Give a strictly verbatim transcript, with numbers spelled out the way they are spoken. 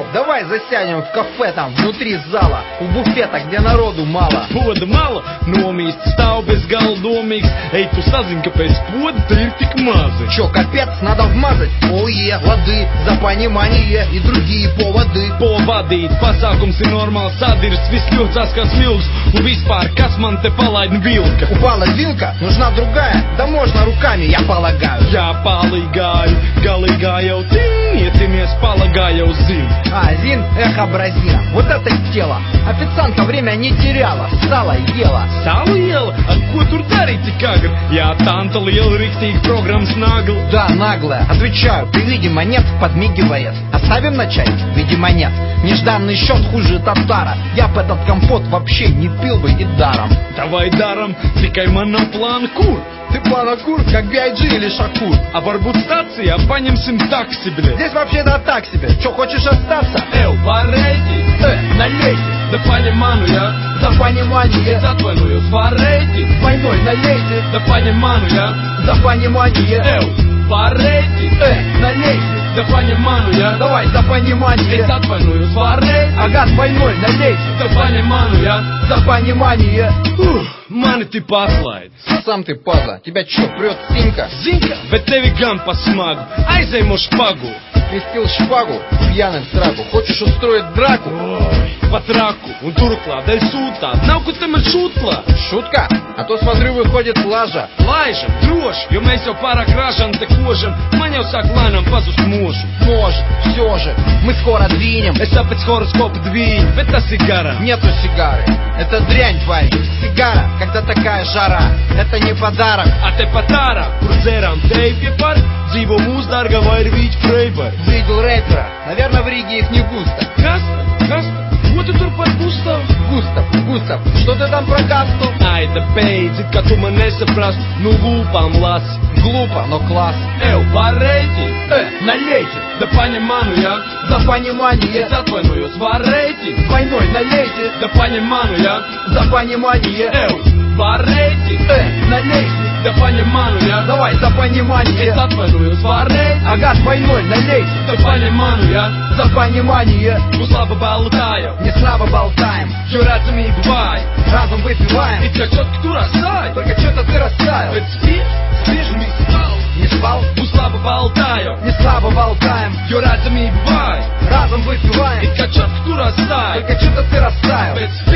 давай засядем в кафе там внутри зала, у буфета, где народу мало. Poda mala, nomīsts stāv bez galdomīgs. Ej, tu sazini, kāpēc poda te ir tik mazi. Чё, капец, надо вмазать? Ое, лады, за понимание и другие поводы. Povadīt, pasākums ir normāls sadirs, viss ļodzās kā smilgs. Un vispār, kas man te palaid vilka? Упала вилка, нужна другая, да можно руками, я полагаю. Jā, palīgāju, galīgā jau tin, ietimies palagā jau zin. А, Зин, эх, абразина, вот это тело. Официантка время не теряла, сало ела. Salu iela, ar ko tur darīt tik agri? Jā, tanta liela riktīgi programmas nagla. Да, наглая, отвечаю, при виде монет подмигивает. Оставим на чай? Видимо нет. Нежданный счет хуже татара. Я б этот компот вообще не пил бы и даром. Davai daram, tikai man nav plāna kur. Ты планокур, как би ай джи или Шакур. A varbūt stācijā paņemsim taksi, bļet. Здесь вообще-то так себе. Чё, хочешь остаться? Ew, varēķi, Э, налейте. da paņem manu, jā. За понимание. Es atvainojos, varēķi, Двойной налейте. da paņem manu, jā. За понимание. Ew, varēķi, Э, налейте. da paņem manu, jā. Давай, за Es понимание. atvainojos, varēķi, Ага, двойной налейте. da paņem manu, jā. За понимание. Uh, mani tik atlaid. Сам ты паза. Тебя чё, прёт синька? Zinka, bet tevi gan pasmagu. Aizejmo špagu. Крестил шпагу, пьяным в драку. Хочешь устроить драку? Oi, pat raku un turklāt dēļ sūtāt. Nav, ko tam ir šūtlā. Шутка? А то, смотрю, выходит лажа. Laižam, droši, jo mēs jau pārāk ražam te kožam. Man jau sāk lēnām pazust mūžu. Может, все же, мы скоро двинем. Es tāpēc horoskopu dvīņu, bet tas ir garām. Нету сигары. Это дрянь, парень. Сигара, когда такая жара. Это не подарок. A te pat ārā, kur dzērām teipie par, dzīvo mūsu dārga vai ir vīķi freibari. Видел рэпера. Наверное, в Риге их не густо. Kas? Kas? Ko tu tur par Gustavu? Густав, Густав, что ты там про касту? Ai, te beidzi, ka tu man nesaprastu, nu lūpām lasi. Глупо, но класс. Ew, varēķi, Э, налейте. da paņem manu, jā. За понимание. Es atvainojos, varēķi, Двойной налейте. da paņem manu, jā. За понимание. Ew, varēķi, Э, налейте. da paņem manu, jā. Давай, за Es понимание. atvainojos, varēķi, Ага, двойной налейте. da paņem manu, jā. За понимание. Būs laba balva tā jau, Не слабо болтаем. jo redzamība vāja. Разом выпиваем. It kā čotki turās sāja, Только что-то ты растаял. bet spiež, spiež un viss stāv. Не спал? Būs laba balva tā jau, Не слабо болтаем. jo redzamība vāja. Разом выпиваем. It kā čotki turās sāja, Только что-то ты растаял. bet spiež